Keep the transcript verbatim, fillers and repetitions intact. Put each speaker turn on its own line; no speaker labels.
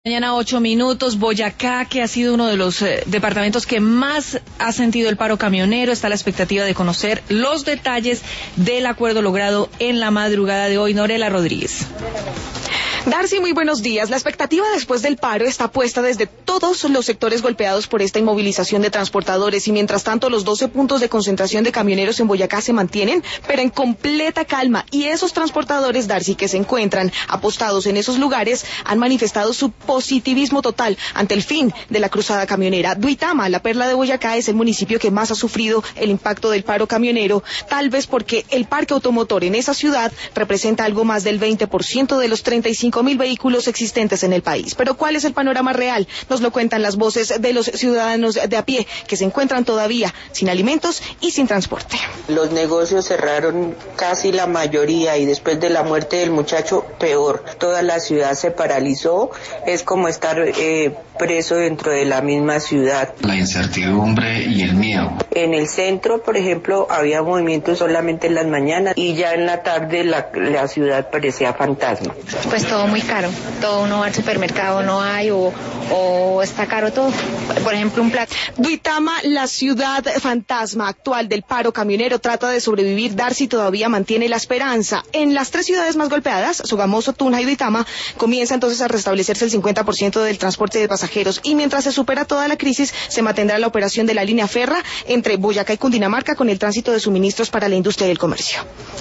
Mañana ocho minutos, Boyacá, que ha sido uno de los eh, departamentos que más ha sentido el paro camionero, está a la expectativa de conocer los detalles del acuerdo logrado en la madrugada de hoy. Norela Rodríguez.
Darcy, muy buenos días. La expectativa después del paro está puesta desde todos los sectores golpeados por esta inmovilización de transportadores y mientras tanto los doce puntos de concentración de camioneros en Boyacá se mantienen, pero en completa calma, y esos transportadores, Darcy, que se encuentran apostados en esos lugares, han manifestado su positivismo total ante el fin de la cruzada camionera. Duitama, la perla de Boyacá, es el municipio que más ha sufrido el impacto del paro camionero, tal vez porque el parque automotor en esa ciudad representa algo más del veinte por ciento de los treinta y cinco mil vehículos existentes en el país. Pero ¿cuál es el panorama real? Nos lo cuentan las voces de los ciudadanos de a pie que se encuentran todavía sin alimentos y sin transporte.
Los negocios cerraron casi la mayoría y después de la muerte del muchacho peor. Toda la ciudad se paralizó. Es como estar eh, preso dentro de la misma ciudad.
La incertidumbre y el miedo.
En el centro, por ejemplo, había movimientos solamente en las mañanas y ya en la tarde la, la ciudad parecía fantasma.
Pues todo muy caro, todo, uno va al supermercado, no hay o, o está caro todo. Por ejemplo, un plato.
Duitama, la ciudad fantasma actual del paro camionero, trata de sobrevivir. Darcy todavía mantiene la esperanza. En las tres ciudades más golpeadas, Sogamoso, Tunja y Duitama, comienza entonces a restablecerse el cincuenta por ciento del transporte de pasajeros y mientras se supera toda la crisis, se mantendrá la operación de la línea Ferra entre Boyacá y Cundinamarca con el tránsito de suministros para la industria y el comercio.